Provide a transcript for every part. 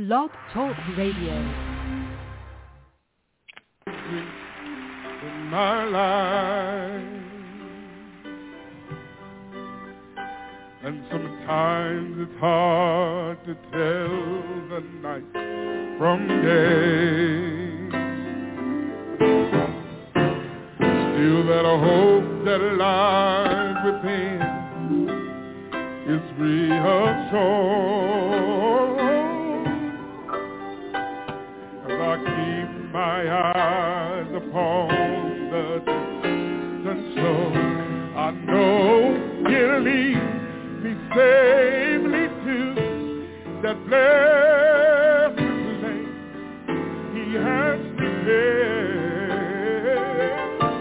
Blog Talk Radio. In my life, and sometimes it's hard to tell the night from day. Still that hope that lies within is reassured as I keep my eyes upon the distant shore. I know He'll lead me safely to that blessed place He has prepared.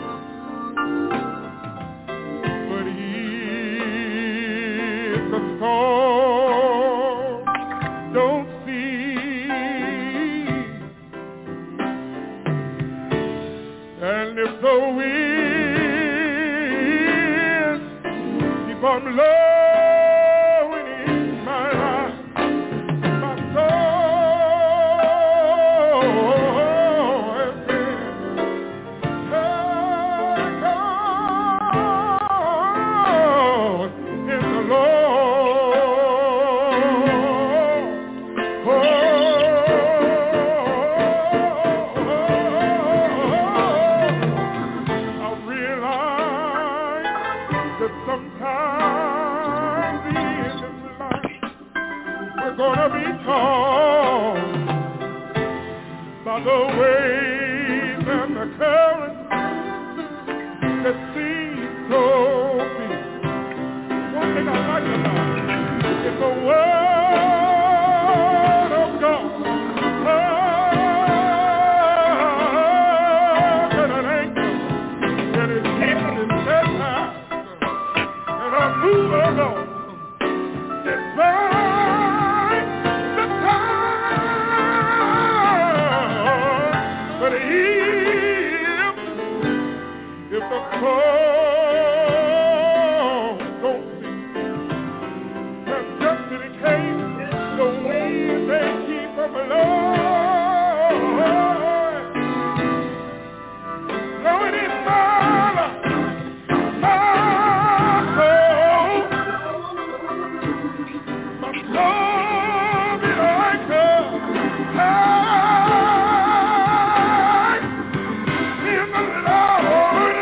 But if the storm don't cease, and if the wind keep on blowing in my life, my soul has been held in the Lord. I realize that sometimes in this life we're gonna be torn by the waves and the currents that seem so big. One thing I like about it is the Word of God. And an anchor that is hidden in that house, and a mover on despite the time. But if the storm don't cease, then just in case the winds they keep on blowing in my life, my soul be like the high in the Lord.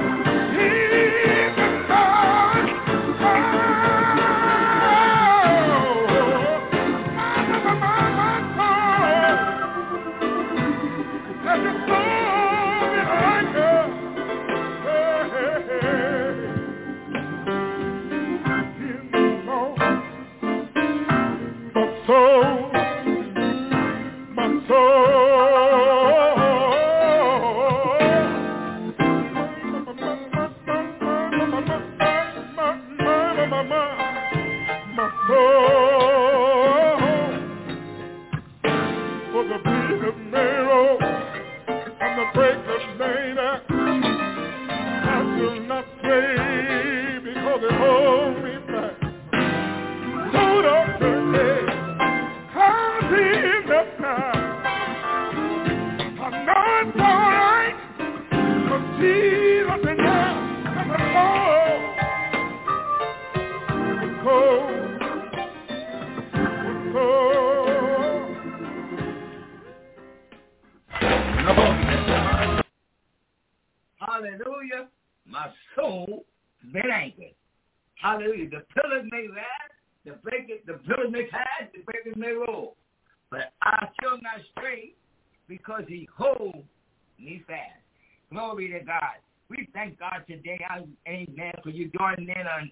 Hallelujah, my soul been anchored. Hallelujah. The pillars may rise, the pillars may pass, the breakers may roll, but I shall not stray because He holds me fast. Glory to God. We thank God today, amen, for you joining in on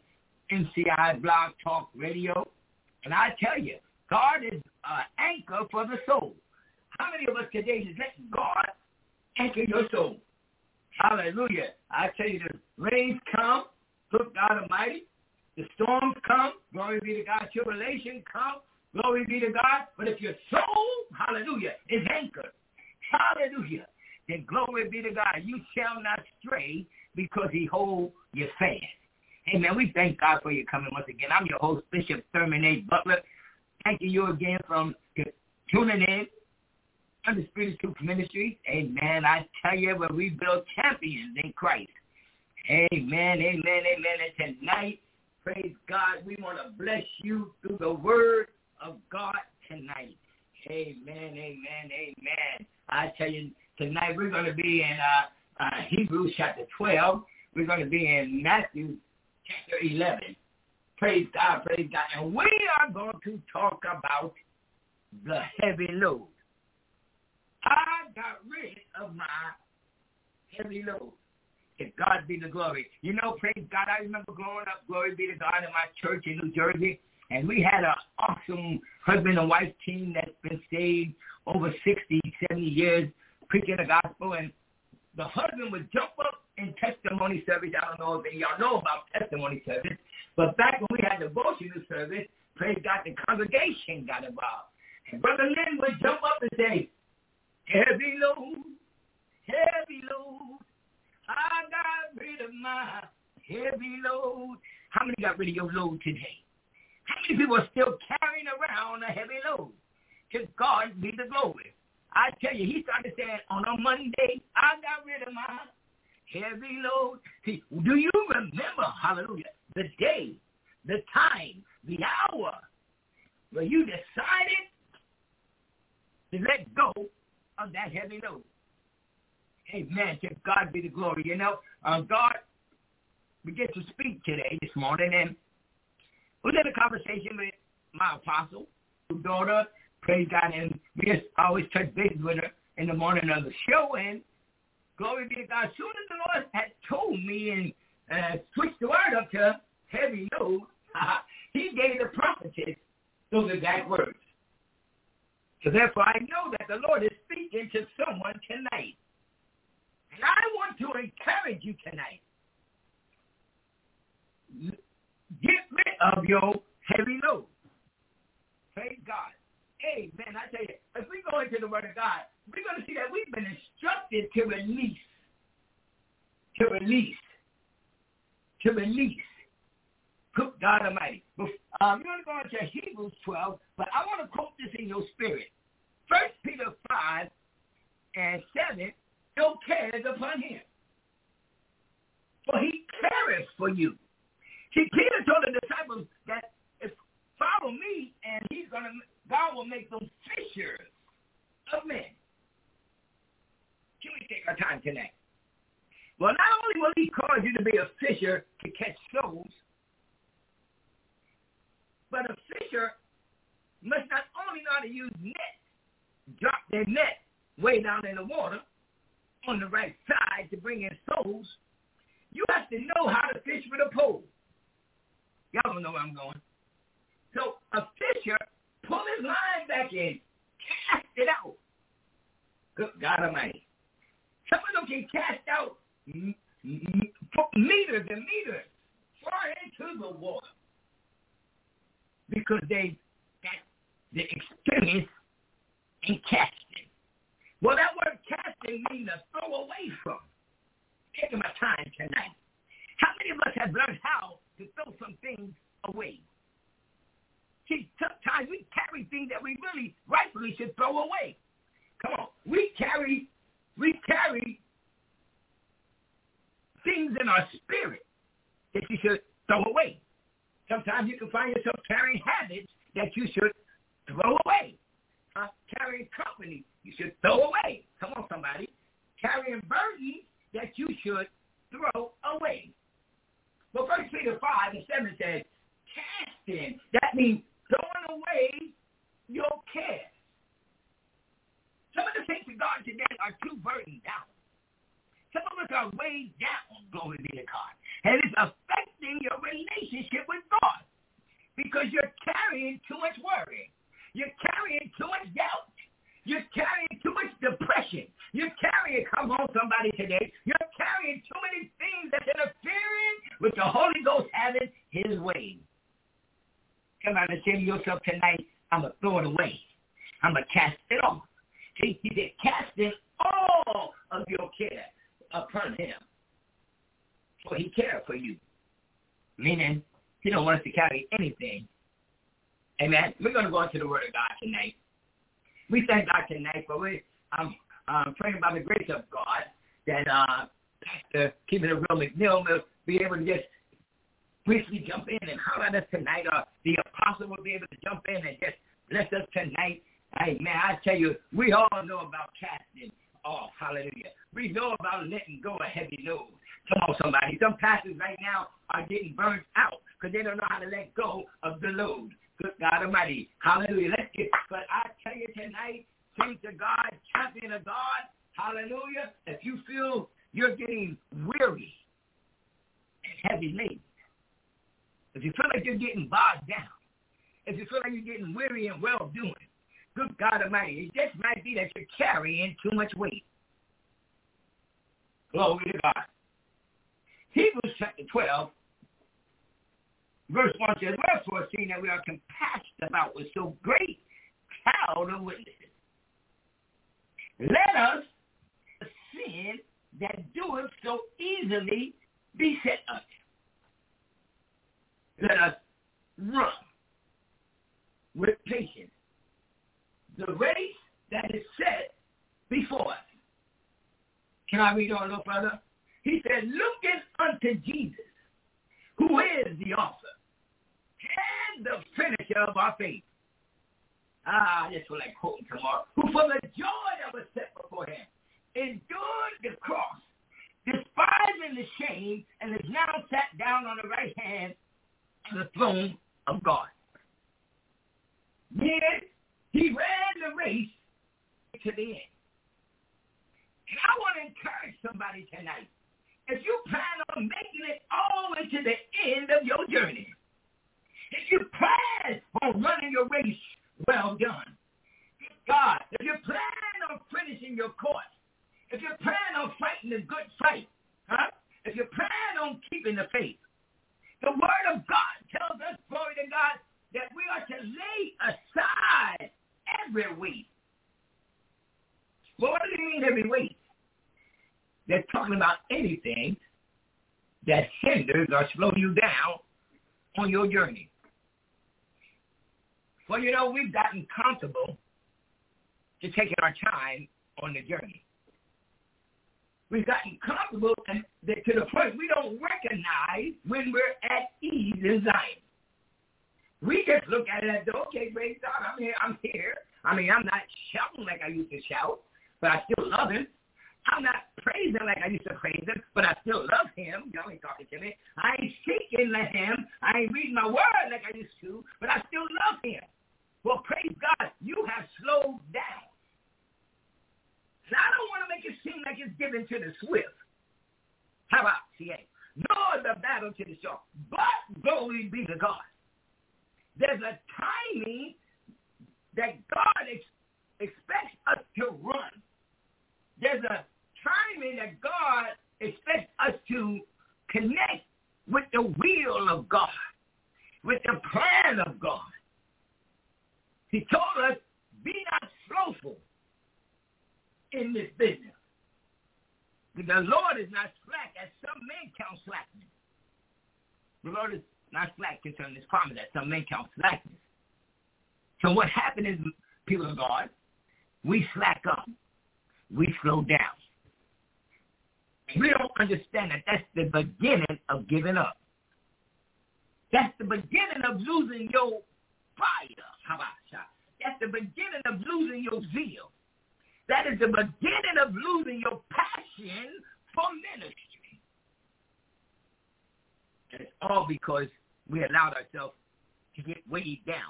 NCI Blog Talk Radio. And I tell you, God is an anchor for the soul. How many of us today is letting God anchor your soul? Hallelujah. I tell you, the rains come, good God Almighty. The storms come, glory be to God. Tribulation come, glory be to God. But if your soul, hallelujah, is anchored, hallelujah, then glory be to God. You shall not stray because He holds you fast. Amen. We thank God for your coming once again. I'm your host, Bishop Thurman A. Butler. Thanking you again from tuning in. Undisputed Truth Ministries. Amen. I tell you, where we build champions in Christ. Amen, amen, amen. And tonight, praise God, we want to bless you through the word of God tonight. Amen, amen, amen. I tell you, tonight we're going to be in Hebrews chapter 12. We're going to be in Matthew chapter 11. Praise God, praise God. And we are going to talk about the heavy load. I got rid of my heavy load. If God be the glory. You know, praise God, I remember growing up, glory be to God, in my church in New Jersey, and we had an awesome husband and wife team that's been saved over 60, 70 years, preaching the gospel, and the husband would jump up in testimony service. I don't know if y'all know about testimony service, but back when we had devotional service, praise God, the congregation got involved. And Brother Lynn would jump up and say, heavy load, heavy load. I got rid of my heavy load. How many got rid of your load today? How many people are still carrying around a heavy load? To God be the glory. I tell you, he started saying, on a Monday, I got rid of my heavy load. See, do you remember, hallelujah, the day, the time, the hour where you decided to let go of that heavy load? Amen. To God be the glory. You know, God began to speak today, this morning, and we had a conversation with my apostle, her daughter, praise God, and we just always touch base with her in the morning of the show, and glory be to God. As soon as the Lord had told me and switched the word up to heavy load, he gave the prophetess those exact words. So therefore, I know that the Lord is speaking to someone tonight. And I want to encourage you tonight. Get rid of your heavy load. Praise God. Amen. I tell you, as we go into the Word of God, we're going to see that we've been instructed to release. To release. To release. Good God Almighty. We're going to go into Hebrews 12, but I want to quote this in your spirit. 1 Peter 5 and 7, no cares upon him, for he cares for you. See, Peter told the disciples that if follow me, and God will make them fishers of men. Can we take our time tonight? Well, not only will he cause you to be a fisher to catch souls, but a fisher must not only know how to use nets, drop their net way down in the water on the right side to bring in souls, you have to know how to fish with a pole. Y'all don't know where I'm going. So a fisher pull his line back in, cast it out. Good God Almighty. Some of them can cast out meters and meters far into the water because they got the experience in casting. Well, that word casting means to throw away from. Taking my time tonight. How many of us have learned how to throw some things away? See, sometimes we carry things that we really rightfully should throw away. Come on. We carry things in our spirit that you should throw away. Sometimes you can find yourself carrying habits that you should throw away. Carrying company you should throw away. Come on, somebody. Carrying burdens that you should throw away. Well, 1 Peter 5 and 7 says, casting. That means throwing away your cares. Some of the things of God today are too burdened down. Some of us are weighed down, glory be to God. And it's affecting your relationship with God because you're carrying too much worry. You're carrying too much doubt. You're carrying too much depression. You're carrying, come on somebody today, you're carrying too many things that's interfering with the Holy Ghost having his way. Come on and say to yourself tonight, I'm going to throw it away. I'm going to cast it off. See, he said, casting all of your care upon him. For he cares for you. Meaning, he don't want us to carry anything. Amen. We're going to go into the Word of God tonight. We thank God tonight for it. I'm praying by the grace of God that Pastor Keeping It Real McNeil will be able to just briefly jump in and holler at us tonight, or the apostle will be able to jump in and just bless us tonight. Hey, man, I tell you, we all know about casting off. Hallelujah. We know about letting go a heavy load. Come on, somebody. Some pastors right now are getting burnt out because they don't know how to let go of the load. Good God Almighty. Hallelujah. But I tell you tonight, saints of God, champion of God, hallelujah, if you feel you're getting weary and heavy laden, if you feel like you're getting bogged down, if you feel like you're getting weary and well-doing, good God Almighty, it just might be that you're carrying too much weight. Glory to God. Hebrews chapter 12, verse 1 says, wherefore, seeing that we are compassed about with so great cloud of witnesses, let us sin that doeth so easily beset us. Let us run with patience the race that is set before us. Can I read on a little further? He said, looking unto Jesus, who is the author and the finisher of our faith. I just feel like quoting tomorrow. Who for the joy that was set before him endured the cross, despising the shame, and is now sat down on the right hand of the throne of God. Yes, he ran the race to the end. And I want to encourage somebody tonight. If you plan on making it all the way to the end of your journey, if you plan on running your race, well done. God, if you plan on finishing your course, if you plan on fighting the good fight, if you plan on keeping the faith, the word of God tells us, glory to God, that we are to lay aside every weight. Well, what do you mean every weight? They're talking about anything that hinders or slows you down on your journey. Well, you know, we've gotten comfortable to taking our time on the journey. We've gotten comfortable to the point we don't recognize when we're at ease in Zion. We just look at it as, okay, praise God, I'm here. I mean, I'm not shouting like I used to shout, but I still love him. I'm not praising like I used to praise him, but I still love him. Y'all ain't talking to me. I ain't seeking him. I ain't reading my word like I used to, but I still love him. Well, praise God, you have slowed down. Now, I don't want to make it seem like it's given to the swift. How about CA? Nor the battle to the short, but glory be to God. There's a timing that God expects us to run. There's a timing that God expects us to connect with the will of God, with the plan of God. He told us, be not slothful in this business. The Lord is not slack, as some men count slackness. The Lord is not slack concerning his promise, as some men count slackness. So what happened is, people of God, we slack up. We slow down. We don't understand that that's the beginning of giving up. That's the beginning of losing your fire. How about that? That's the beginning of losing your zeal. That is the beginning of losing your passion for ministry. And it's all because we allowed ourselves to get weighed down.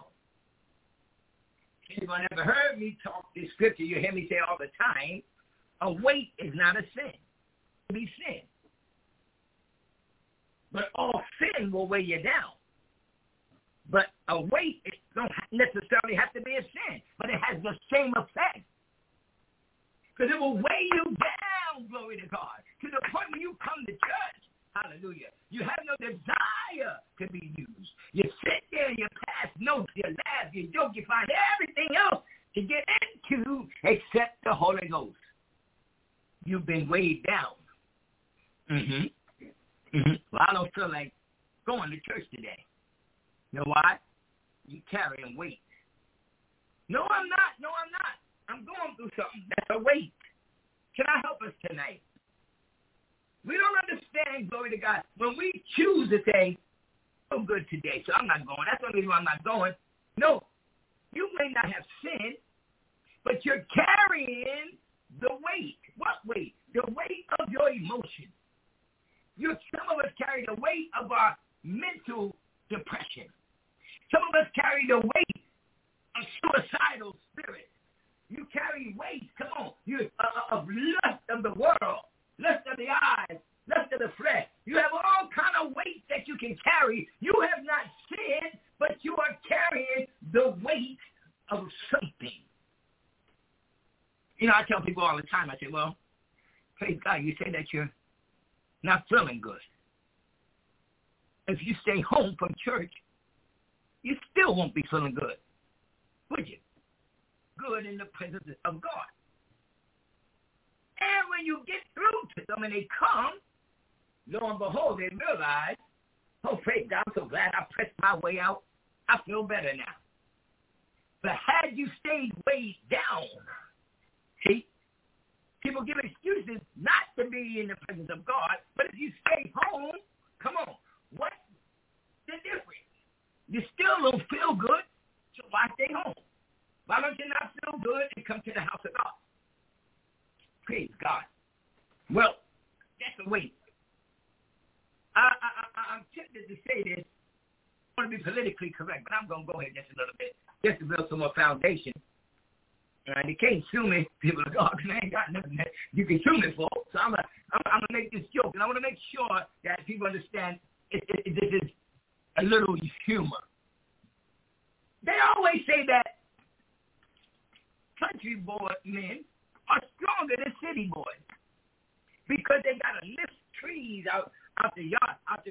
Anyone ever heard me talk this scripture? You hear me say all the time, a weight is not a sin. It will be sin. But all sin will weigh you down. But a weight, it don't necessarily have to be a sin, but it has the same effect. Because it will weigh you down, glory to God, to the point when you come to church. Hallelujah. You have no desire to be used. You sit there, you pass notes, you laugh, you joke, you find everything else to get into except the Holy Ghost. You've been weighed down. Well, I don't feel like going to church today. You know why? You carrying weight. No, I'm not. That's a weight. Can I help us tonight? We don't understand, glory to God, when we choose to say, I'm good today, so I'm not going. That's the only reason why I'm not going. No, you may not have sinned, but you're carrying the weight. What weight? The weight of your emotions. Some of us carry the weight of our mental depression. Some of us carry the weight of suicidal spirit. You carry weight, come on, of lust of the world, lust of the eyes, lust of the flesh. You have all kind of weight that you can carry. You have not sinned, but you are carrying the weight of something. You know, I tell people all the time, I say, well, praise God, you say that you're not feeling good. If you stay home from church, you still won't be feeling good, would you? Good in the presence of God. And when you get through to them and they come, lo and behold, they realize, oh, praise God, I'm so glad I pressed my way out. I feel better now. But had you stayed way down, see, people give excuses not to be in the presence of God, but if you stay home, come on, what's the difference? You still don't feel good, so why stay home? Why don't you not feel good and come to the house of God? Praise God. Well, that's a weight. I'm tempted to say this. I want to be politically correct, but I'm going to go ahead just a little bit, just to build some more foundation. And you can't sue me, people of God, because I ain't got nothing that you can sue me for. So I'm gonna make this joke, and I want to make sure that people understand this is a little humor. They always say that country boy men are stronger than city boys because they got to lift trees out the yard, out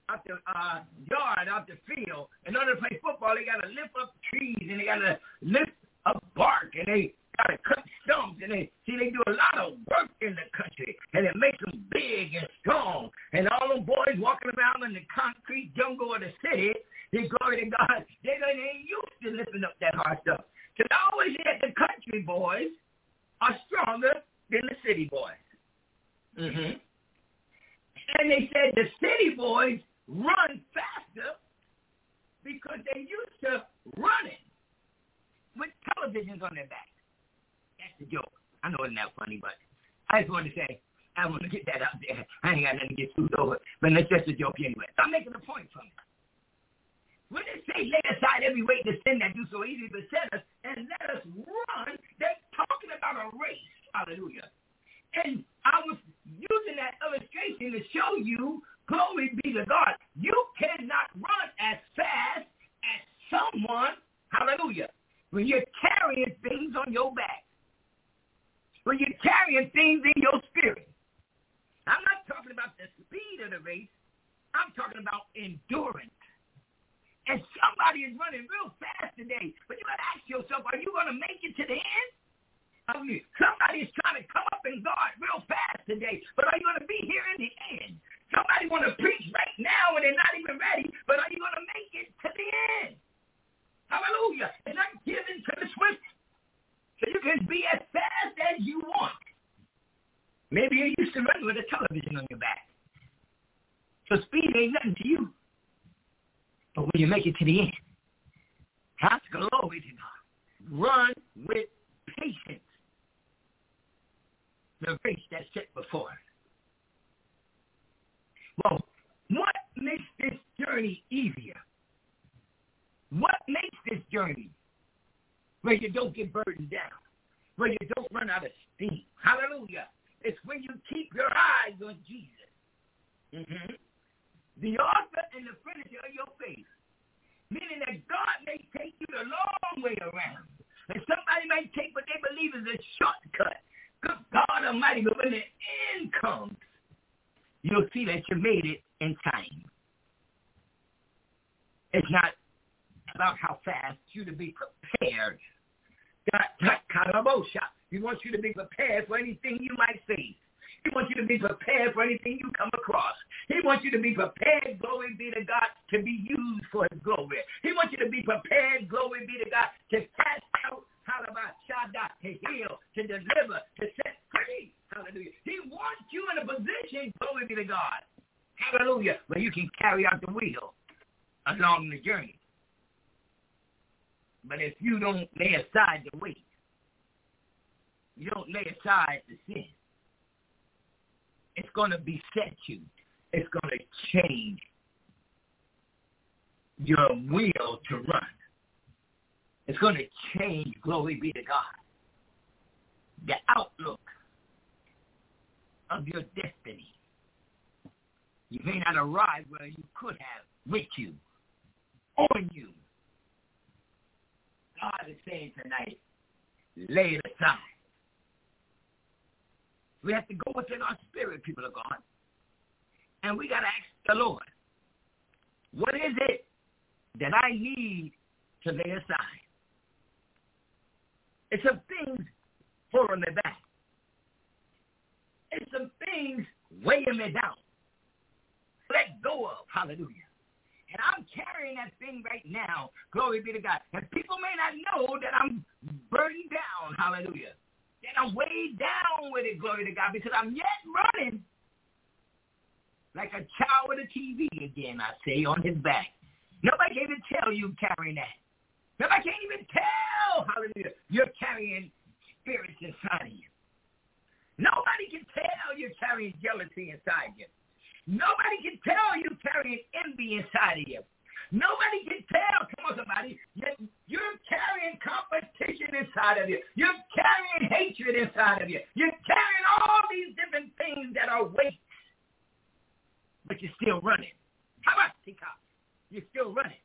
the field. In order to play football, they got to lift up trees and they got to lift up bark and they got to cut stumps and they do a lot of work in the country and it makes them big and strong. And all them boys walking around in the concrete jungle of the city, they glory to God, they ain't used to lifting up that hard stuff. So I always said the country boys are stronger than the city boys. Mm-hmm. And they said the city boys run faster because they used to running with televisions on their back. That's the joke. I know it's not funny, but I just wanted to say, I want to get that out there. I ain't got nothing to get sued over, but that's just a joke anyway. So I'm making a point from it. When they say lay aside every weight and sin that do so easily beset us and let us run, they're talking about a race. Hallelujah. And I was using that illustration to show you, glory be to God, you cannot run as fast as someone, hallelujah, when you're carrying things on your back, when you're carrying things in your spirit. I'm not talking about the speed of the race. I'm talking about endurance. And somebody is running real fast today, but you got to ask yourself, are you going to make it to the end? Somebody is trying to come up in God real fast today, but are you going to be here in the end? Somebody want to preach right now and they're not even ready, but are you going to make it to the end? Hallelujah. It's not given to the swift, so you can be as fast as you want. Maybe you used to run with a television on your back, so speed ain't nothing to you. But when you make it to the end, that's glory to God. Run with patience the race that's set before us. Well, what makes this journey easier? What makes this journey where you don't get burdened down, where you don't run out of steam? Hallelujah. It's when you keep your eyes on Jesus. Mm-hmm. The author and the finisher of your faith, meaning that God may take you the long way around. And somebody may take what they believe is a shortcut. Good God Almighty, but when the end comes, you'll see that you made it in time. It's not about how fast you to be prepared. He wants you to be prepared for anything you might face. He wants you to be prepared for anything you come across. He wants you to be prepared, glory be to God, to be used for his glory. He wants you to be prepared, glory be to God, to cast out hallelujah, to heal, to deliver, to set free. Hallelujah. He wants you in a position, glory be to God. Hallelujah. Where you can carry out the will along the journey. But if you don't lay aside the weight, you don't lay aside the sin, it's going to beset you. It's going to change your will to run. It's going to change, glory be to God, the outlook of your destiny. You may not arrive where you could have with you, on you. God is saying tonight, lay it aside. We have to go within our spirit, people of God. And we got to ask the Lord, what is it that I need to lay aside? It's some things pulling me back. It's some things weighing me down. Let go of, hallelujah. And I'm carrying that thing right now, glory be to God. And people may not know that I'm burdened down, hallelujah. That I'm weighed down with it, glory to God, because I'm yet running like a child with a TV again, I say, on his back. Nobody can even tell you carrying that. Nobody can't even tell, hallelujah, you're carrying spirits inside of you. Nobody can tell you're carrying jealousy inside you. Nobody can tell you're carrying envy inside of you. Nobody can tell, come on somebody, you're carrying competition inside of you. You're carrying hatred inside of you. You're carrying all these different things that are weights, but you're still running. How about Tika? You're still running.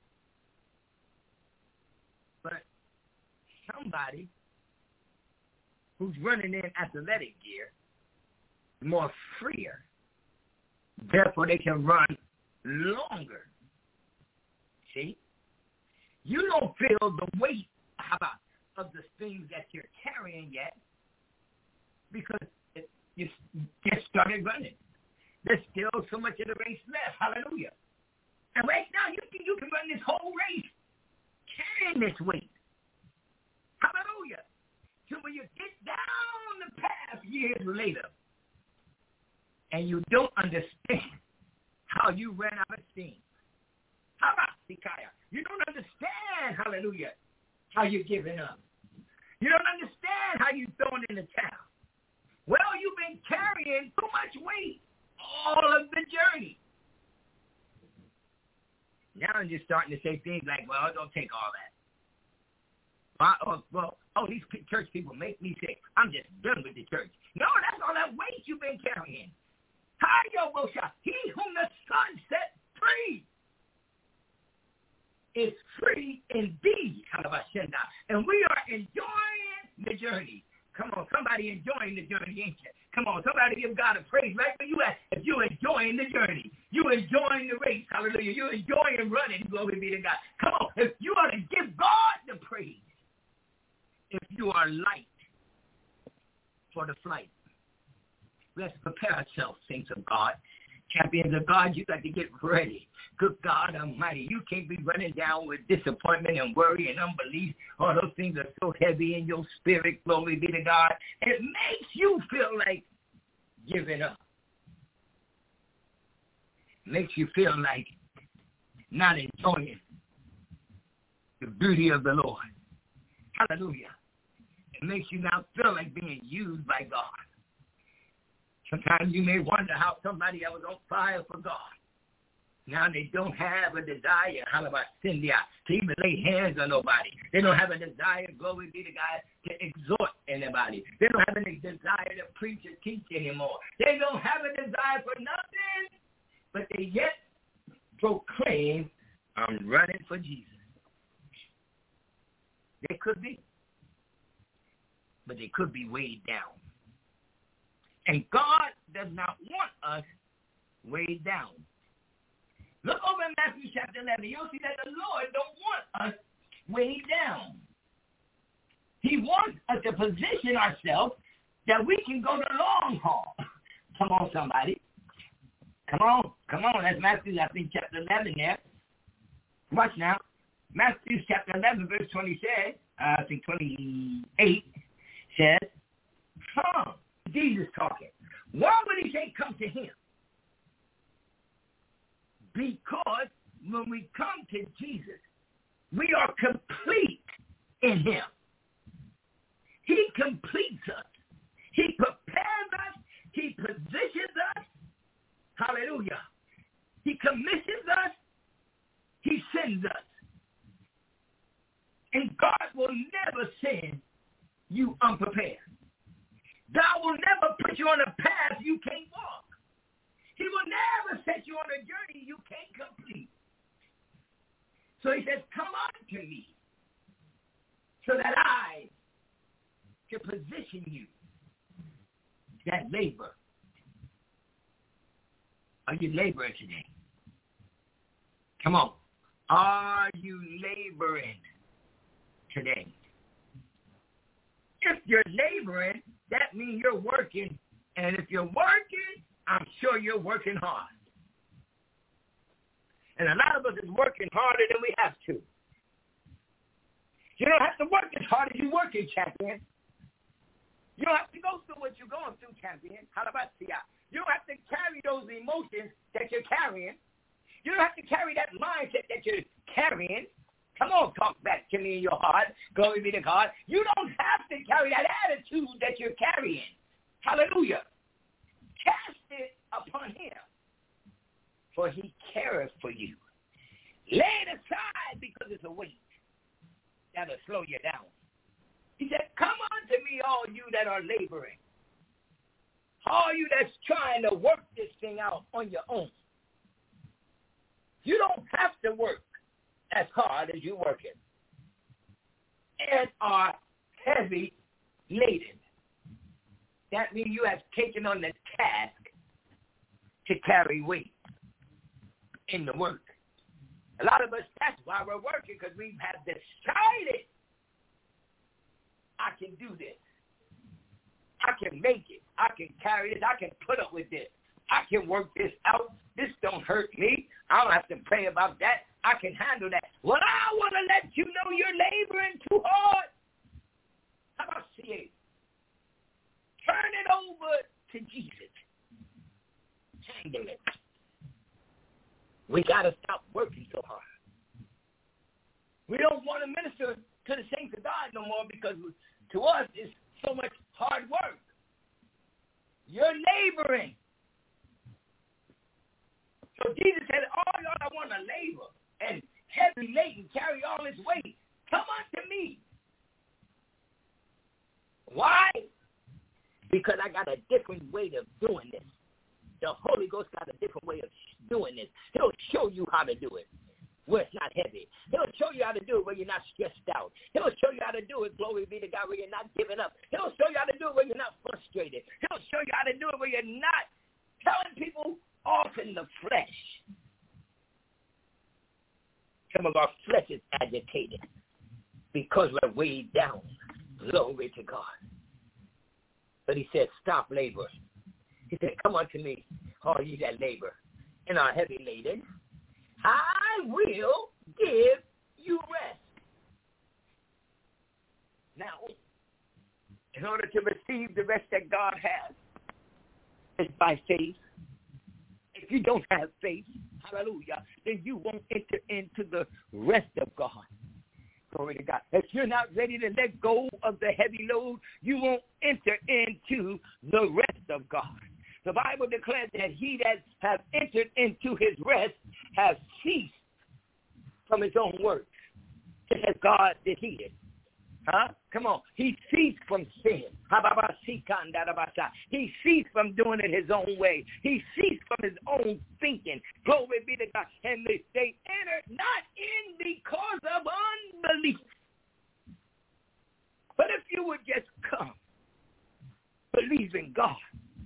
But somebody who's running in athletic gear is more freer. Therefore, they can run longer. See? You don't feel the weight of the things that you're carrying yet because you just started running. There's still so much of the race left. Hallelujah. And right now, you can run this whole race carrying this weight. Hallelujah. So when you get down the path years later, and you don't understand how you ran out of steam. How about Sikaya? You don't understand, hallelujah, how you're giving up. You don't understand how you're throwing in the towel. Well, you've been carrying too much weight all of the journey. Now you're starting to say things like, well, don't take all that. These church people make me say, I'm just done with the church. No, that's all that weight you've been carrying. He whom the Son set free is free indeed. And we are enjoying the journey. Come on, somebody enjoying the journey, ain't you? Come on, somebody give God a praise right where you at. If you're enjoying the journey, you're enjoying the race, hallelujah. You're enjoying running, glory be to God. Come on, if you are to give God the praise, if you are light for the flight. Let's prepare ourselves, saints of God. Champions of God, you got to get ready. Good God Almighty, you can't be running down with disappointment and worry and unbelief. All those things are so heavy in your spirit, glory be to God. It makes you feel like giving up. It makes you feel like not enjoying the beauty of the Lord. Hallelujah. It makes you not feel like being used by God. Sometimes you may wonder how somebody that was on fire for God, now they don't have a desire, to even lay hands on nobody. They don't have a desire, glory be to God, to exhort anybody. They don't have any desire to preach or teach anymore. They don't have a desire for nothing, but they yet proclaim, I'm running for Jesus. They could be, but they could be weighed down. And God does not want us weighed down. Look over in Matthew chapter 11. You'll see that the Lord don't want us weighed down. He wants us to position ourselves that we can go the long haul. Come on, somebody. Come on. That's Matthew, I think, chapter 11 there. Watch now. Matthew chapter 11, verse 20 says, I think 28, says, come. Jesus talking. Why would he say come to him? Because when we come to Jesus, we are complete in him. He completes us. He prepares us. He positions us. Hallelujah. He commissions us. He sends us. And God will never send you unprepared. God will never put you on a path you can't walk. He will never set you on a journey you can't complete. So he says, come unto me so that I can position you. That labor. Are you laboring today? Come on. Are you laboring today? If you're laboring, that means you're working. And if you're working, I'm sure you're working hard. And a lot of us is working harder than we have to. You don't have to work as hard as you're working, champion. You don't have to go through what you're going through, champion. How about you? You don't have to carry those emotions that you're carrying. You don't have to carry that mindset that you're carrying. Come on, talk back to me in your heart. Glory be to God. You don't have to carry that attitude that you're carrying. Hallelujah. Cast it upon him, for he careth for you. Lay it aside because it's a weight that'll slow you down. He said, come unto me, all you that are laboring. All you that's trying to work this thing out on your own. You don't have to work as hard as you're working and are heavy laden. That means you have taken on the task to carry weight in the work. A lot of us, that's why we're working, because we have decided, I can do this. I can make it. I can carry this. I can put up with this. I can work this out. This don't hurt me. I don't have to pray about that. I can handle that. Well, I want to let you know you're laboring too hard. How about see it? Turn it over to Jesus. Handle it. We got to stop working so hard. We don't want to minister to the saints of God no more because to us it's so much hard work. You're laboring. So Jesus said, all y'all that want to labor and heavy laden, carry all this weight, come unto me. Why? Because I got a different way of doing this. The Holy Ghost got a different way of doing this. He'll show you how to do it where it's not heavy. He'll show you how to do it where you're not stressed out. He'll show you how to do it, glory be to God, where you're not giving up. He'll show you how to do it where you're not frustrated. He'll show you how to do it where you're not telling people off in the flesh. Some of our flesh is agitated because we're weighed down. Glory to God. But he said, stop labor. He said, come unto me, all you that labor and are heavy laden. I will give you rest. Now, in order to receive the rest that God has, it's by faith. If you don't have faith, hallelujah, then you won't enter into the rest of God. Glory to God. If you're not ready to let go of the heavy load, you won't enter into the rest of God. The Bible declares that he that has entered into his rest has ceased from his own works, just as God did he did. Huh? Come on. He ceased from sin. He ceased from doing it his own way. He ceased from his own thinking. Glory be to God. And they entered not in because of unbelief. But if you would just come, believe in God,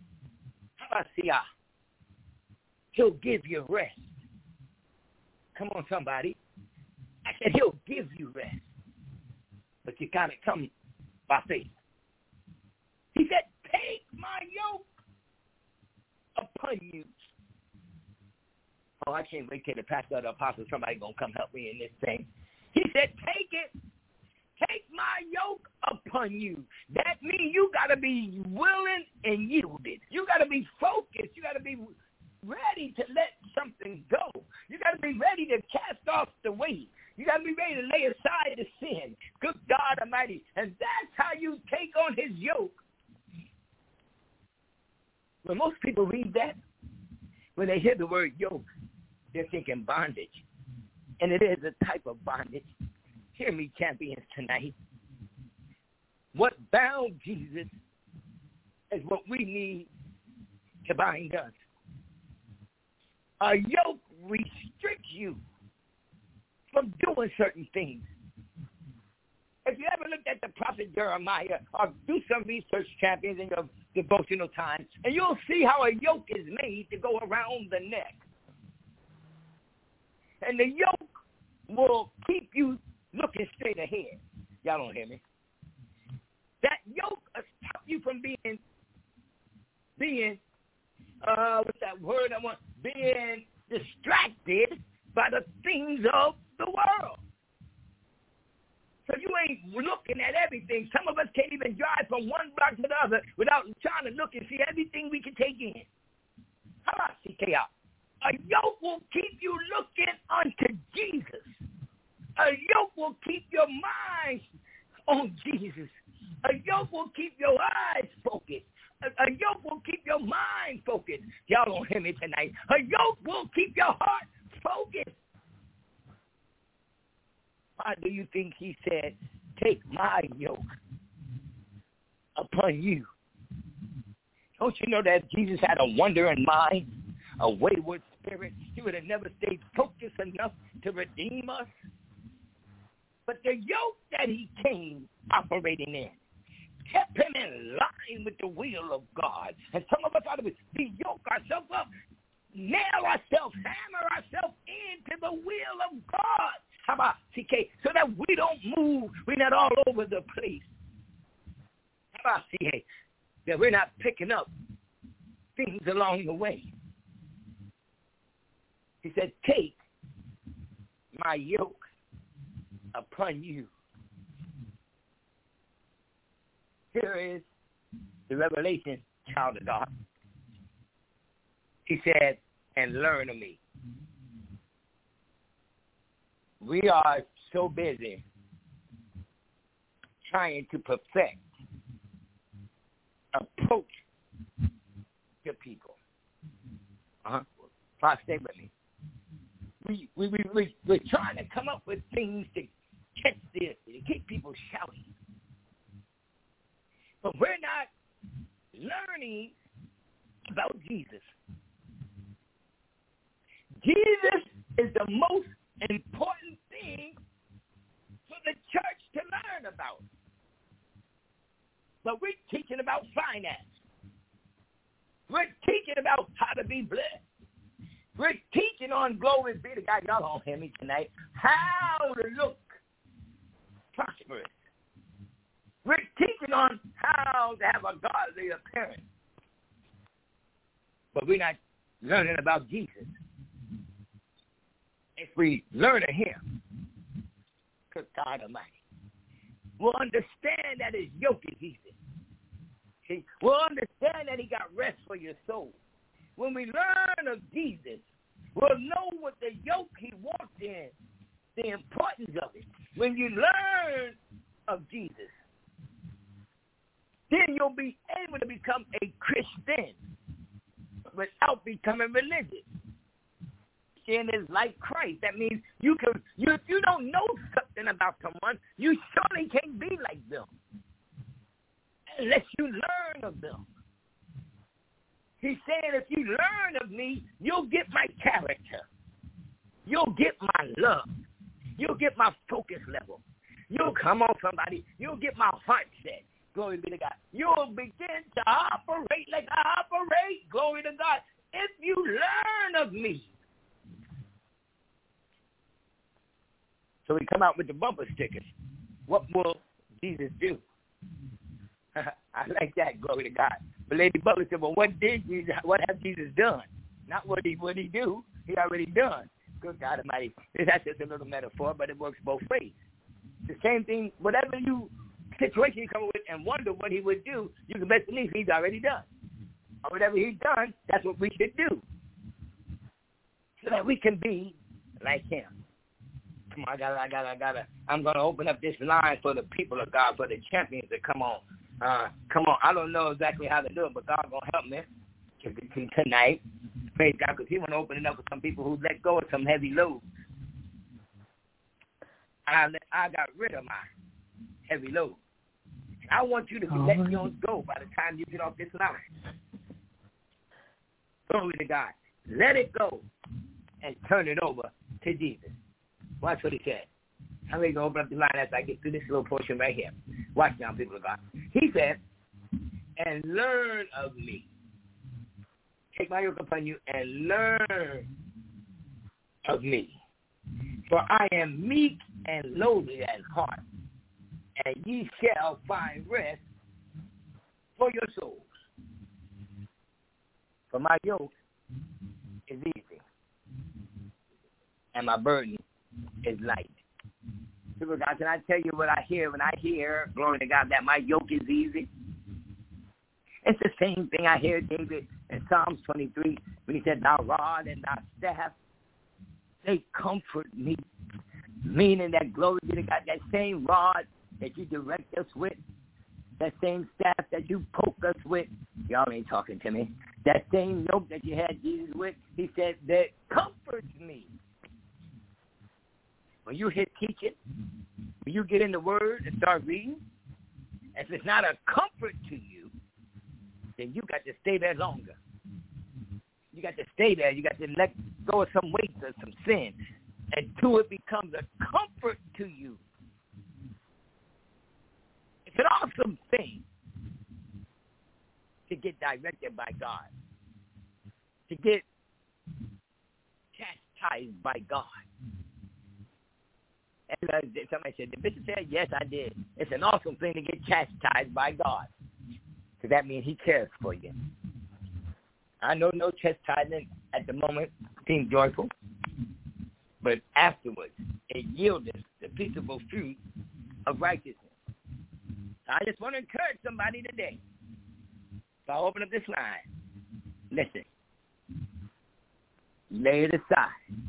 he'll give you rest. Come on, somebody. I said he'll give you rest. But you got to come by faith. He said, take my yoke upon you. Oh, I can't wait till the pastor or the apostle, somebody going to come help me in this thing. He said, take it take my yoke upon you. That means you got to be willing and yielded. You got to be focused. You got to be ready to let something go. You got to be ready to cast off the weight. You got to be ready to lay aside the sin. Good God Almighty. And that's how you take on his yoke. When most people read that, when they hear the word yoke, they're thinking bondage. And it is a type of bondage. Hear me, champions, tonight. What bound Jesus is what we need to bind us. A yoke restricts you from doing certain things. If you ever looked at the prophet Jeremiah, or do some research, champions, in your devotional time, and you'll see how a yoke is made to go around the neck. And the yoke will keep you looking straight ahead. Y'all don't hear me. That yoke will stop you from being what's that word I want? Being distracted by the things of the world. So you ain't looking at everything. Some of us can't even drive from one block to the other without trying to look and see everything we can take in. How about CK out? A yoke will keep you looking unto Jesus. A yoke will keep your mind on Jesus. A yoke will keep your eyes focused. A yoke will keep your mind focused. Y'all don't hear me tonight. A yoke will keep your heart focused. Why do you think he said, take my yoke upon you? Don't you know that Jesus had a wandering mind, a wayward spirit? He would have never stayed focused enough to redeem us. But the yoke that he came operating in kept him in line with the will of God. And some of us ought to yoke ourselves up, nail ourselves, hammer ourselves into the will of God. How about CK? So that we don't move. We're not all over the place. How about CK? That we're not picking up things along the way. He said, take my yoke upon you. Here is the revelation, child of God. He said, and learn of me. We are so busy trying to perfect approach to people. Stay with me. We're trying to come up with things to catch this, to keep people shouting. But we're not learning about Jesus. Jesus is the most important thing for the church to learn about. But we're teaching about finance. We're teaching about how to be blessed. We're teaching on, glory be to God, y'all don't hear me tonight, how to look prosperous. We're teaching on how to have a godly appearance. But we're not learning about Jesus. If we learn of him, good God Almighty, we'll understand that his yoke is easy. See, we'll understand that he got rest for your soul. When we learn of Jesus, we'll know what the yoke he walked in, the importance of it. When you learn of Jesus, then you'll be able to become a Christian without becoming religious. Christian is like Christ. That means if you don't know something about someone, you surely can't be like them unless you learn of them. He's saying if you learn of me, you'll get my character. You'll get my love. You'll get my focus level. You'll come on somebody. You'll get my heart set. Glory be to God. You'll begin to operate like I operate. Glory to God. If you learn of me. So we come out with the bumper stickers. What will Jesus do? I like that. Glory to God. But Lady Butler said, well, what has Jesus done? Not what he do. He already done. Good God Almighty. That's just a little metaphor, but it works both ways. The same thing, whatever situation you come up with and wonder what he would do, you can best believe he's already done. Or whatever he's done, that's what we should do. So that we can be like him. Come on, I'm going to open up this line for the people of God, for the champions to come on. Come on. I don't know exactly how to do it, but God's going to help me tonight. Praise God, because he want to open it up for some people who let go of some heavy loads. I got rid of my heavy load. I want you to let yours go by the time you get off this line. Glory to God. Let it go and turn it over to Jesus. Watch what he said. I'm going to open up the line as I get through this little portion right here. Watch now, people of God. He said, and learn of me. Take my yoke upon you and learn of me. For I am meek and lowly at heart, and ye shall find rest for your souls. For my yoke is easy, and my burden is light. People of God, can I tell you what I hear when I hear, glory to God, that my yoke is easy? It's the same thing I hear David in Psalms 23 when he said, thy rod and thy staff, they comfort me. Meaning that, glory to God, that same rod that you direct us with, that same staff that you poke us with, y'all ain't talking to me, that same yoke that you had Jesus with, he said, that comforts me. When you hear teaching, when you get in the Word and start reading, if it's not a comfort to you, then you got to stay there longer. You got to stay there. You got to let go of some weight or some sin until it becomes a comfort to you. It's an awesome thing to get directed by God, to get chastised by God. And somebody said, the bishop said, yes, I did. It's an awesome thing to get chastised by God, because that means he cares for you. I know no chastisement at the moment seems joyful, but afterwards it yieldeth the peaceable fruit of righteousness. I just want to encourage somebody today. So I'll open up this line. Listen. Lay it aside.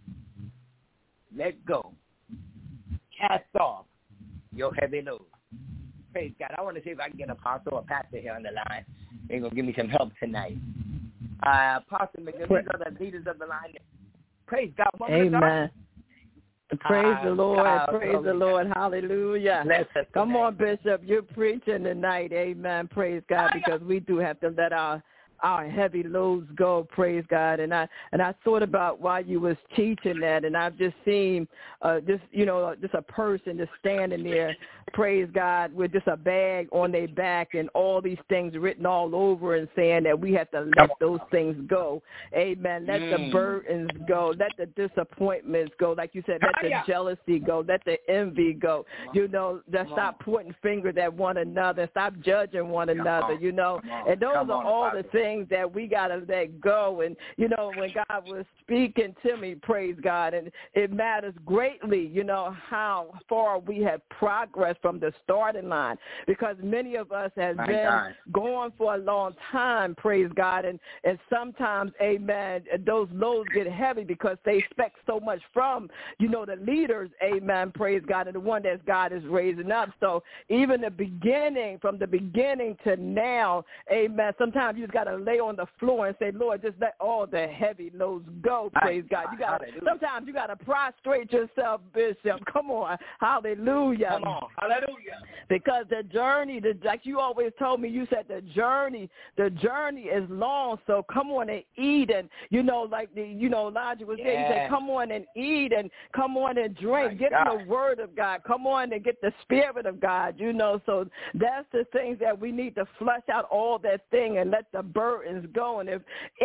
Let go. Cast off your heavy load. Praise God. I want to see if I can get an apostle or pastor here on the line. They're going to give me some help tonight. Apostle McGill, these are the leaders of the line. Praise God. Amen. Praise the Lord. Praise the Lord. Hallelujah. Come on, Bishop. You're preaching tonight. Amen. Praise God, because we do have to let our heavy loads go. Praise God. And I thought about while you was teaching that, and I've just seen just a person just standing there, praise God, with just a bag on their back and all these things written all over and saying that we have to let those things go. Amen. Let the burdens go. Let the disappointments go. Like you said, let the jealousy go. Let the envy go. Just stop pointing fingers at one another. Stop judging one another, And those are all the things that we got to let go. And, when God was speaking to me, praise God, and it matters greatly, how far we have progressed from the starting line, because many of us have been going for a long time, praise God, and sometimes, amen, those loads get heavy because they expect so much from, the leaders, amen, praise God, and the one that God is raising up. So even from the beginning to now, amen, sometimes you just got to lay on the floor and say, Lord, just let all the heavy loads go, praise God. Sometimes you got to prostrate yourself, Bishop. Come on. Hallelujah. Come on. Hallelujah. Because the journey, like you always told me, you said the journey is long. So come on and eat, and Elijah was there. He said, come on and eat, and come on and drink. Get the word of God. Come on and get the spirit of God. So that's the things that we need to flush out all that thing and let the burdens go. And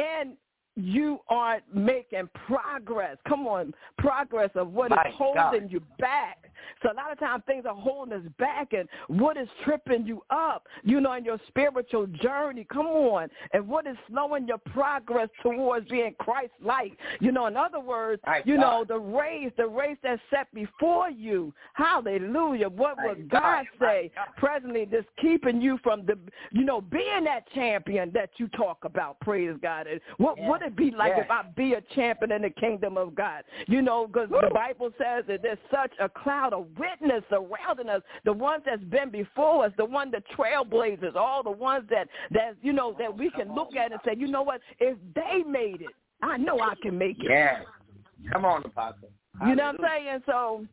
you aren't making progress. Come on, progress of what is holding you back. So a lot of times things are holding us back, and what is tripping you up, in your spiritual journey? Come on. And what is slowing your progress towards being Christ-like? In other words, the race that's set before you. Hallelujah. What would God say presently that's keeping you from being that champion that you talk about? Praise God. And what would it be like if I be a champion in the kingdom of God? Because the Bible says that there's such a cloud of witness surrounding us, the ones that's been before us, the one that trailblazers, all the ones that we can look at and say, you know what, if they made it, I know I can make it. Yeah. Come on, Apostle. You know what I'm saying? So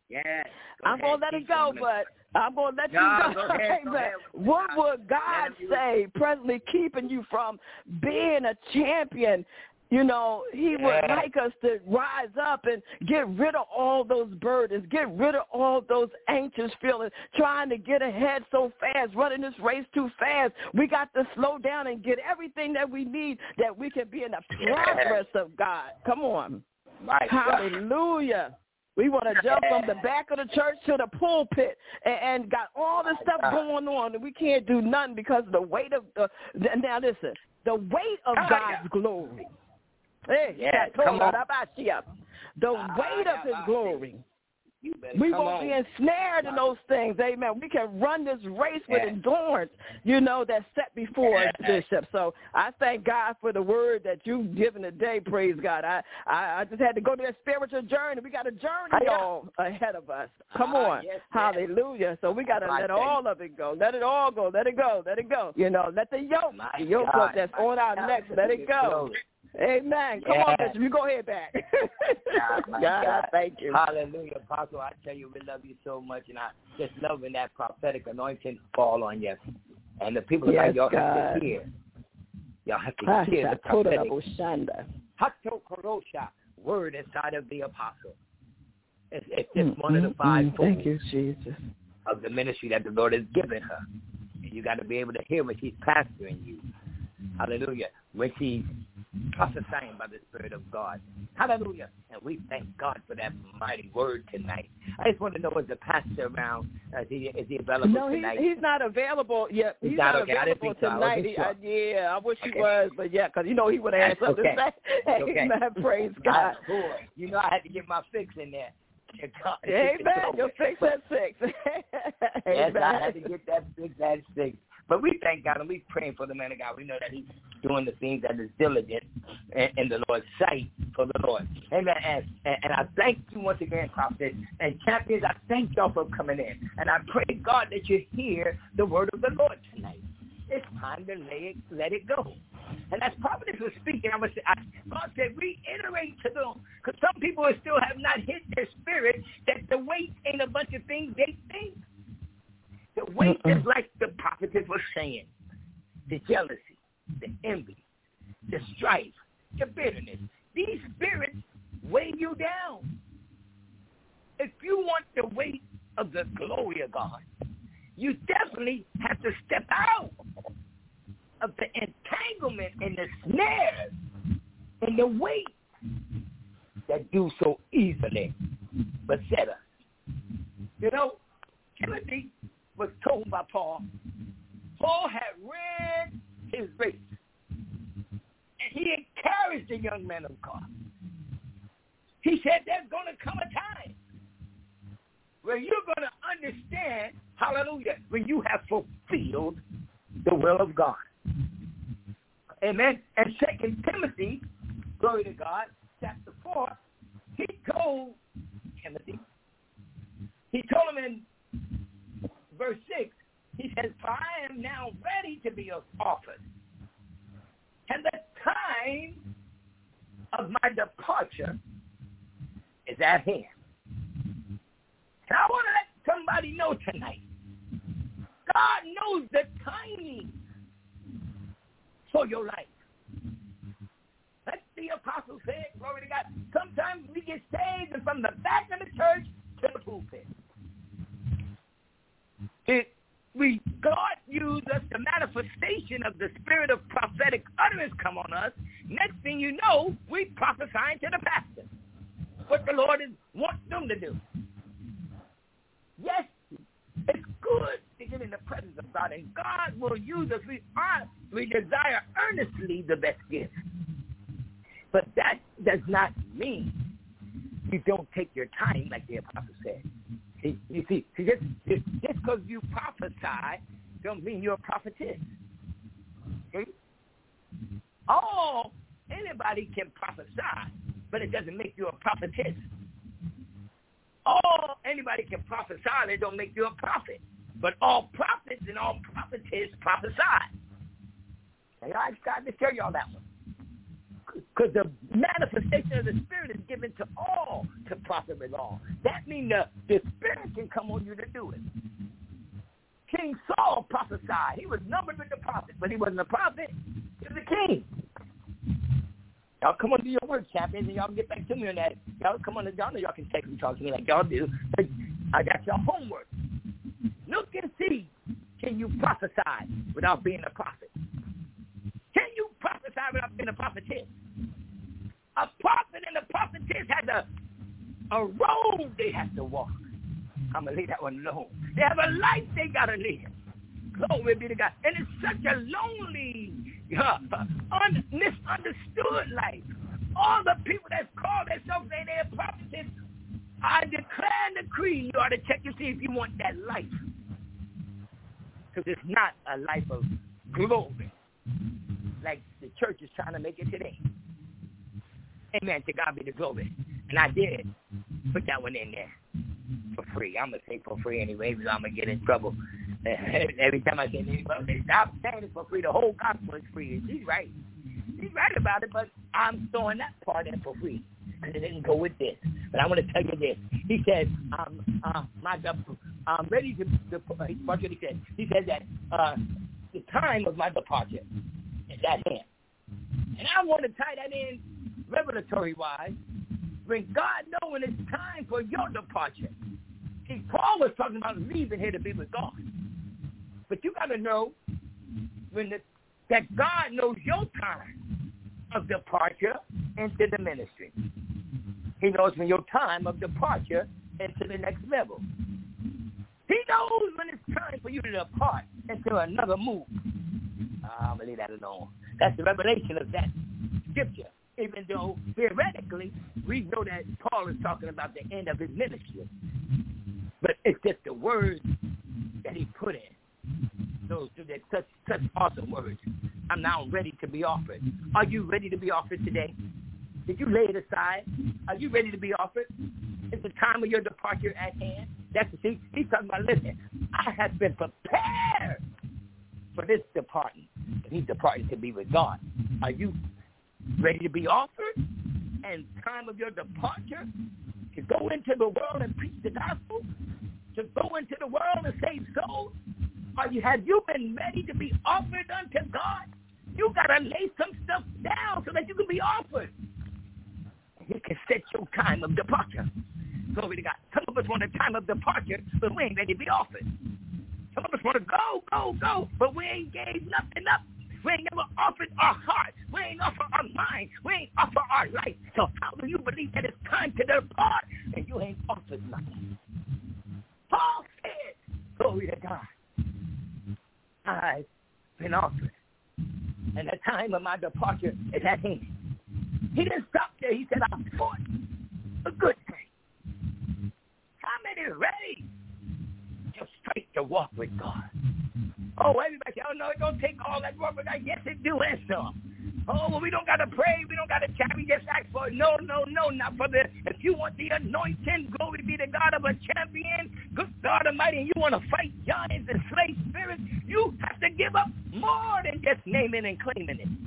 I'm going to let it go, but I'm going to let you go. But what would God say presently keeping you from being a champion? He would like us to rise up and get rid of all those burdens, get rid of all those anxious feelings, trying to get ahead so fast, running this race too fast. We got to slow down and get everything that we need that we can be in the progress of God. Come on. Hallelujah. We want to jump from the back of the church to the pulpit and got all this stuff going on, and we can't do nothing because of the weight of now listen, the weight of God's glory. Hey, come on. The weight of his glory. We won't be ensnared in those things. Amen. We can run this race with endurance, that's set before us, Bishop. So I thank God for the word that you've given today. Praise God. I just had to go to that spiritual journey. We got a journey all ahead of us. Come on. Hallelujah. So we got to let all of it go. Let it all go. Let it go. Let it go. Let the yoke up that's on our necks, let it go. Amen. Come on, Bishop. You go ahead back. God, I thank you. Hallelujah, Apostle. I tell you, we love you so much, and I just love when that prophetic anointing fall on you. And the people y'all have to hear. Y'all have to hear the prophetic word inside of the apostle. It's just one of the five thank you, Jesus, of the ministry that the Lord has given her. And you got to be able to hear when she's pastoring you. Hallelujah. When she's prophesying by the Spirit of God. Hallelujah. And we thank God for that mighty word tonight. I just want to know, is the pastor around? Is he available tonight? No, he's not available yet. He's not available tonight. I wish he was, but because he would have had something to say. Amen. Praise God. I had to get my fix in there. Amen. Your fix at 6. Yes, I had to get that fix at 6. But we thank God, and we praying for the man of God. We know that he's doing the things that is diligent in the Lord's sight for the Lord. Amen. And I thank you once again, Prophet. And champions, I thank y'all for coming in. And I pray, God, that you hear the word of the Lord tonight. It's time to let it go. And as Prophet was speaking, God said, reiterate to them, because some people still have not hit their spirit that the weight ain't a bunch of things they think. The weight is like the prophetess was saying, the jealousy, the envy, the strife, the bitterness. These spirits weigh you down. If you want the weight of the glory of God, you definitely have to step out of the entanglement and the snares and the weight that do so easily beset us. Timothy was told by Paul had ran his race. And he encouraged the young man of God. He said, there's going to come a time where you're going to understand, hallelujah, when you have fulfilled the will of God. Amen. And 2 Timothy, glory to God, chapter 4, he told Timothy, he told him in verse 6, he says, for I am now ready to be offered, and the time of my departure is at hand. And I want to let somebody know tonight, God knows the timing for your life. Let the apostle say it, glory to God. Sometimes we get saved from the back of the church to the pulpit. God used us, the manifestation of the spirit of prophetic utterance come on us. Next thing you know, we prophesying to the pastor what the Lord wants them to do. Yes, it's good to get in the presence of God, and God will use us. We desire earnestly the best gift. But that does not mean you don't take your time, like the apostle said. You see, just because you prophesy don't mean you're a prophetess. See? Anybody can prophesy, but it doesn't make you a prophetess. Anybody can prophesy, it don't make you a prophet. But all prophets and all prophetess prophesy. And I got to tell y'all that one. Because the manifestation of the Spirit is given to all to profit with all. That means the Spirit can come on you to do it. King Saul prophesied. He was numbered with the prophets, but he wasn't a prophet. He was a king. Y'all come on, do your work, champions, and y'all get back to me on that. Y'all come on, y'all know y'all can text me, talk to me like y'all do. I got y'all homework. Look and see, can you prophesy without being a prophet? Can you prophesy without being a prophetess? A prophet and a prophetess has a road they have to walk. I'm going to leave that one alone. They have a life they got to live. Glory be to God. And it's such a lonely, misunderstood life. All the people that call themselves saying they're prophets, I declare and decree you ought to check to see if you want that life. Because it's not a life of glory like the church is trying to make it today. Amen. To God be the glory. And I did put that one in there for free. I'm going to say for free anyway, because I'm going to get in trouble. Every time I say anything, they stop saying it for free. The whole gospel is free. He's right. He's right about it, but I'm throwing that part in for free because it didn't go with this. But I want to tell you this. He said, I'm ready to depart. He said that the time of my departure is at hand. And I want to tie that in revelatory-wise. When God knows when it's time for your departure. See, Paul was talking about leaving here to be with God. But you got to know that God knows your time of departure into the ministry. He knows when your time of departure into the next level. He knows when it's time for you to depart into another move. I'm going to leave that alone. That's the revelation of that scripture. Even though theoretically we know that Paul is talking about the end of his ministry. But it's just the words that he put in. Those are such awesome words. I'm now ready to be offered. Are you ready to be offered today? Did you lay it aside? Are you ready to be offered? Is the time of your departure at hand? He's talking about, listen, I have been prepared for this departing. And he's departing to be with God. Are you ready to be offered? And time of your departure to go into the world and preach the gospel? To go into the world and save souls? Have you been ready to be offered unto God? You got to lay some stuff down so that you can be offered. He can set your time of departure. Glory to God. Some of us want a time of departure, but we ain't ready to be offered. Some of us want to go, but we ain't gave nothing up. We ain't never offered our heart. We ain't offered our mind. We ain't offered our life. So how do you believe that it's time to depart and you ain't offered nothing? Paul said, glory to God, I've been offered. And the time of my departure is at hand. He didn't stop there. He said, I fought a good thing. How many ready to straight to walk with God? Oh, everybody say, oh, no, it don't take all that work, but I guess it do and some. Oh, well, we don't got to pray. We don't got to chat. We just ask for it. No, not for this. If you want the anointing, glory be to God of a champion, good God Almighty, and you want to fight giants and slay spirits, you have to give up more than just naming and claiming it.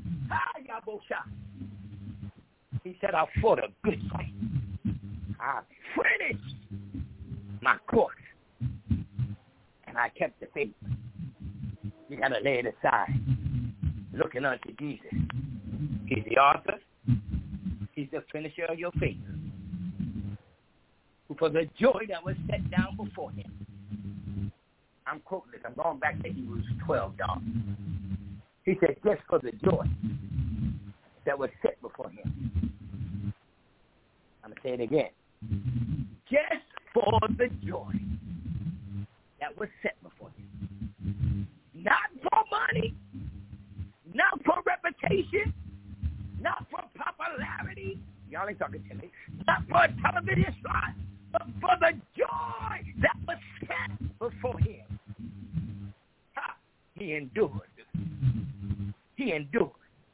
He said, I fought a good fight. I finished my course. And I kept the faith. You got to lay it aside. Looking unto Jesus. He's the author. He's the finisher of your faith. Who for the joy that was set down before him. I'm quoting this. I'm going back to Hebrews 12, y'all. He said, just for the joy that was set before him. I'm going to say it again. Just for the joy finally talking to me. Not for a television slot, but for the joy that was set before him. He endured. He endured.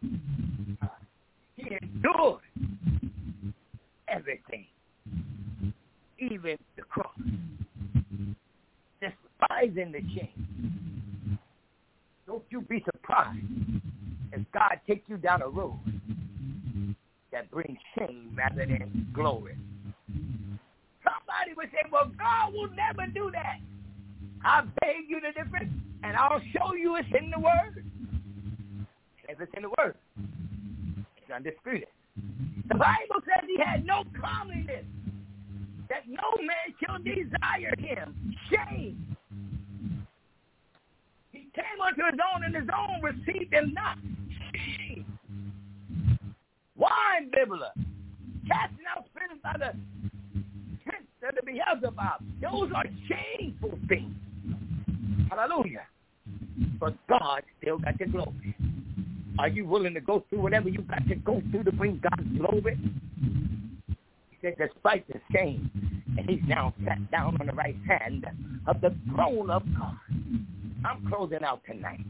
He endured everything, even the cross, despising the shame. Don't you be surprised if God takes you down a road that brings shame rather than glory. Somebody would say, well, God will never do that. I beg you the difference, and I'll show you it's in the Word. And if it's in the Word, it's undisputed. The Bible says he had no comeliness, that no man shall desire him. Shame. He came unto his own, and his own received him not. Shame. Wine bibbler, casting out spirits by the prince of the Beelzebub. Those are shameful things. Hallelujah. But God still got the glory. Are you willing to go through whatever you got to go through to bring God's glory? He said, despite the shame, and he's now sat down on the right hand of the throne of God. I'm closing out tonight.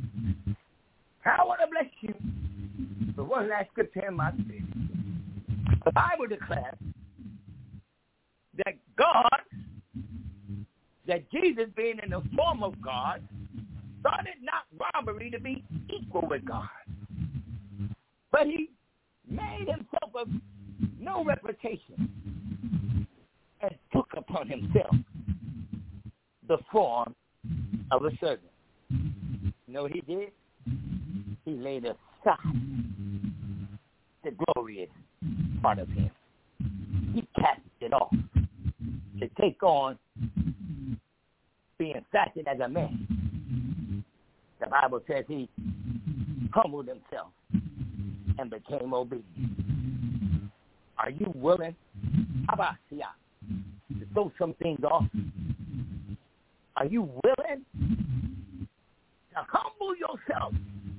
I want to bless you. But one last scripture in my spirit. The Bible declares that God, that Jesus being in the form of God, thought it not robbery to be equal with God. But he made himself of no reputation and took upon himself the form of a servant. You know what he did? He laid aside the glorious part of him. He cast it off to take on being fashioned as a man. The Bible says he humbled himself and became obedient. Are you willing, to throw some things off? Are you willing to humble yourself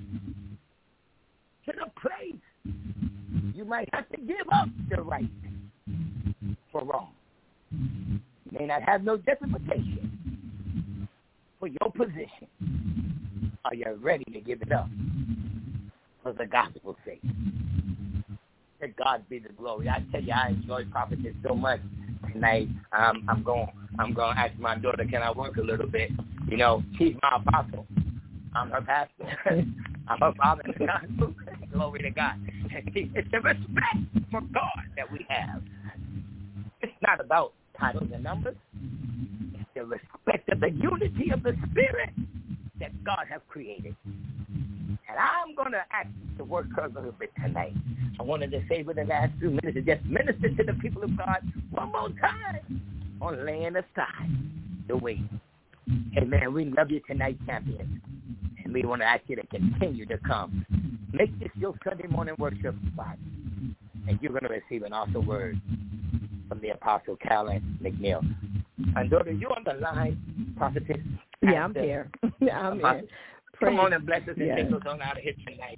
to the place you might have to give up the right for wrong? You may not have no justification for your position. Are you ready to give it up for the gospel's sake? To God be the glory. I tell you, I enjoy prophetess so much tonight. I'm going to ask my daughter, can I work a little bit? You know, she's my apostle. I'm her pastor. I'm her father in the gospel. Glory to God. It's the respect for God that we have. It's not about titles and numbers. It's the respect of the unity of the Spirit that God has created. And I'm going to ask you to work her a little bit tonight. I wanted to say with the last few minutes to just minister to the people of God one more time on laying aside the weight. Amen. We love you tonight, champions. And we want to ask you to continue to come. Make this your Sunday morning worship spot. And you're going to receive an awesome word from the Apostle Callan McNeil. And daughter, you on the line, prophetess? Yeah, I'm here. I'm here. Come on and bless us and take us on out of here tonight.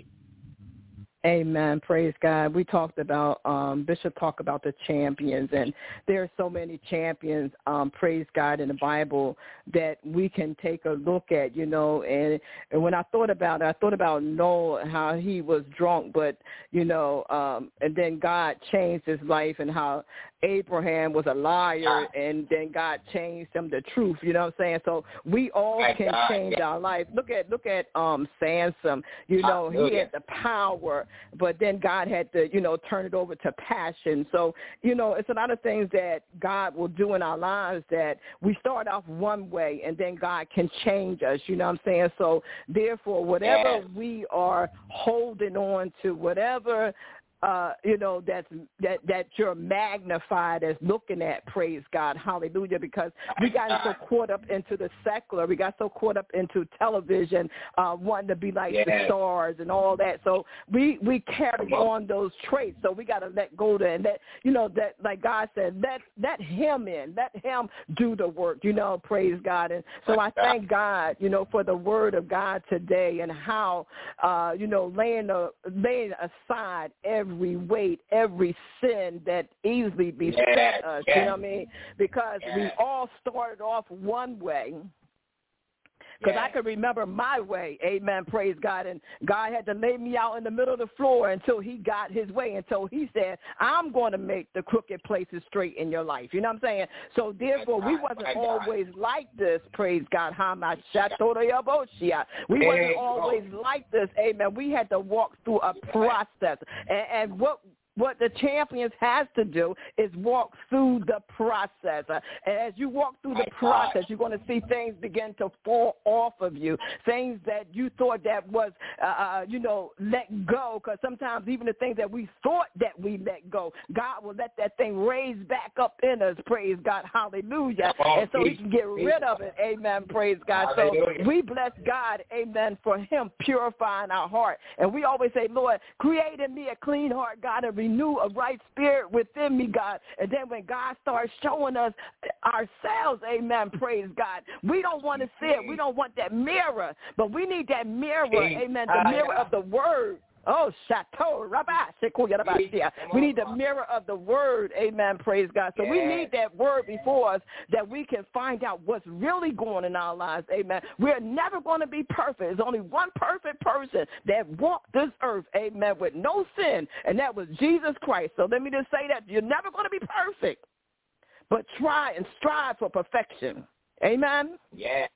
Amen. Praise God. We talked about, Bishop talked about the champions, and there are so many champions, praise God, in the Bible that we can take a look at, you know, and when I thought about it, I thought about Noah, how he was drunk, but, you know, and then God changed his life, and how Abraham was a liar, and then God changed him the truth, you know what I'm saying? So we all can change our life. Look at Samson, you know, he had the power, but then God had to, you know, turn it over to passion. So, you know, it's a lot of things that God will do in our lives that we start off one way and then God can change us, you know what I'm saying? So therefore, whatever we are holding on to, whatever you know, that you're magnified as looking at, praise God, hallelujah, because we got so caught up into the secular, we got so caught up into television, wanting to be like the stars and all that. So we carry on those traits. So we got to let go and that, you know, that like God said, let him in, let him do the work, you know, praise God. And so I thank God, you know, for the word of God today and how, you know, laying aside every every weight, every sin that easily beset us. You know what I mean? Because we all started off one way. Because I can remember my way, amen, praise God, and God had to lay me out in the middle of the floor until he got his way, until he said, I'm going to make the crooked places straight in your life. You know what I'm saying? So therefore, we wasn't always like this, praise God. We wasn't always like this, amen. We had to walk through a process. And what the champions has to do is walk through the process. And as you walk through the process, you're going to see things begin to fall off of you, things that you thought that was, let go, because sometimes even the things that we thought that we let go, God will let that thing raise back up in us, praise God, hallelujah, and so he can get rid of it, amen, praise God. So we bless God, amen, for him purifying our heart. And we always say, Lord, create in me a clean heart, God, and renew a right spirit within me, God. And then when God starts showing us ourselves, amen, praise God, we don't want to see it. We don't want that mirror, but we need that mirror, amen, the mirror of the word. Oh, Chateau, Rabbi, we need the mirror of the word, amen, praise God. So we need that word before us that we can find out what's really going on in our lives, amen. We're never going to be perfect. There's only one perfect person that walked this earth, amen, with no sin, and that was Jesus Christ. So let me just say that you're never going to be perfect, but try and strive for perfection. Amen? Yes.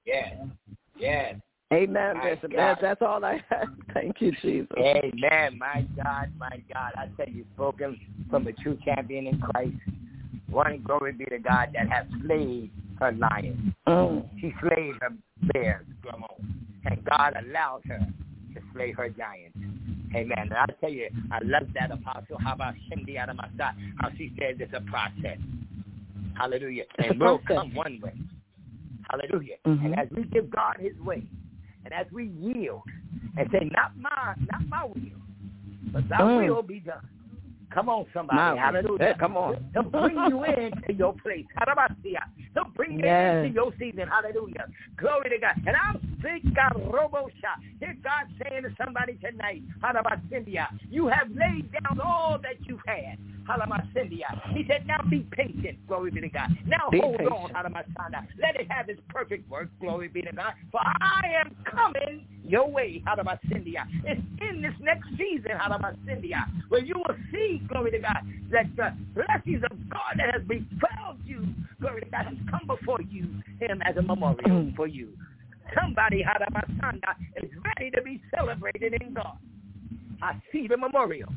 Amen, Bishop. That's all I have. Thank you, Jesus. Amen. My God. I tell you, spoken from a true champion in Christ. One, glory be to God, that has slayed her lions. She slayed her bears. Come on. And God allowed her to slay her giants. Amen. And I tell you, I love that, Apostle. How about Cindy out of my side? How she says it's a process. Hallelujah. And we'll come one way. Hallelujah. And as we give God his way, and as we yield and say, not my will, but thy will be done. Come on, somebody. Hallelujah. Come on. He'll bring you into your place. He'll bring you into your season. Hallelujah. Glory to God. And I'm sick, God, Robosha. Hear God saying to somebody tonight, Halabasindia, you have laid down all that you've had. Halabasindia. He said, now be patient. Glory be to God. Now hold on, Halabasanda. Let it have its perfect work. Glory be to God. For I am coming your way, Halabasindia. It's in this next season, Halabasindia, where you will see, glory to God, that the blessings of God that has befell you, glory to God, has come before you, him as a memorial for you. Somebody, Hadamasanda, is ready to be celebrated in God. I see the memorial.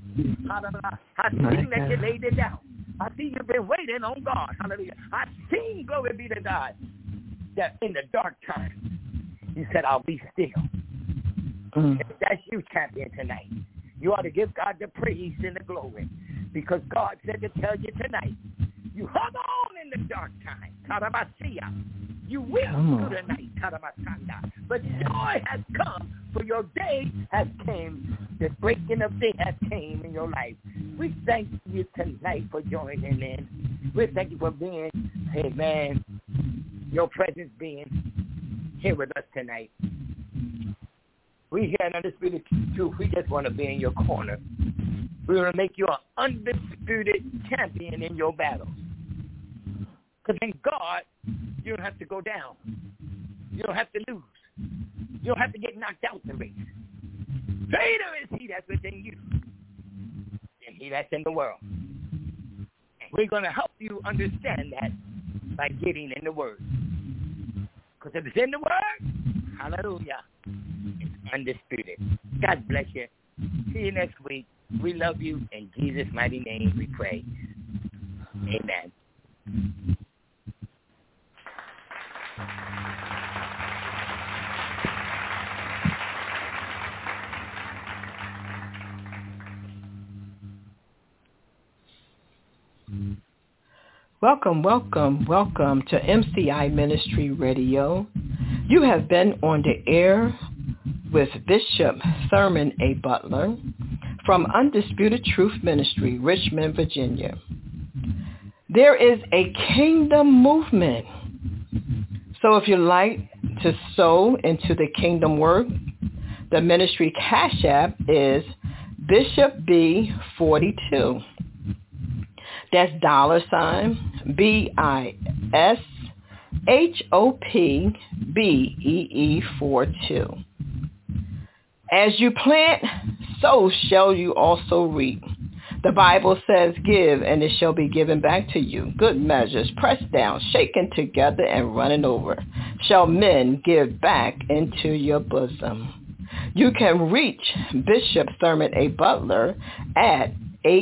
I see that you laid it down. I see you've been waiting on God. Hallelujah. I see, glory be to God, that in the dark time, he said, I'll be still. If that's you, champion, tonight, you ought to give God the praise and the glory, because God said to tell you tonight, you hung on in the dark time. Tarabasia. You weep through the night. Taramasanda. But joy has come, for your day has came. The breaking of day has came in your life. We thank you tonight for joining in. We thank you for being, amen, your presence being here with us tonight. We here in Undisputed Truth, we just want to be in your corner. We want to make you an undisputed champion in your battles. Because in God, you don't have to go down. You don't have to lose. You don't have to get knocked out the race. Greater is he that's within you than he that's in the world. And we're going to help you understand that by getting in the Word. Because if it's in the Word, hallelujah, it's undisputed. God bless you. See you next week. We love you. In Jesus' mighty name we pray. Amen. Welcome to MCI Ministry Radio. You have been on the air with Bishop Thurman A. Butler from Undisputed Truth Ministry, Richmond, Virginia. There is a kingdom movement. So if you'd like to sow into the kingdom work, the ministry cash app is Bishop B 42. That's $BISHOPBEE 42. As you plant, so shall you also reap. The Bible says, give, and it shall be given back to you. Good measures, pressed down, shaken together, and running over, shall men give back into your bosom. You can reach Bishop Thurman A. Butler at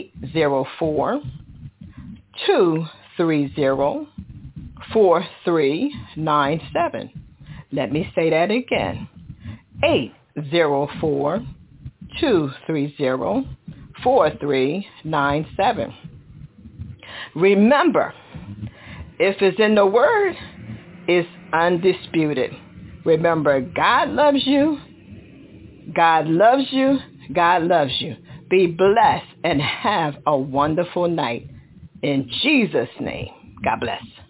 804-230-4397. Let me say that again. 804-230-4397. Remember, if it's in the Word, it's undisputed. Remember, God loves you. God loves you. God loves you. Be blessed and have a wonderful night. In Jesus' name, God bless.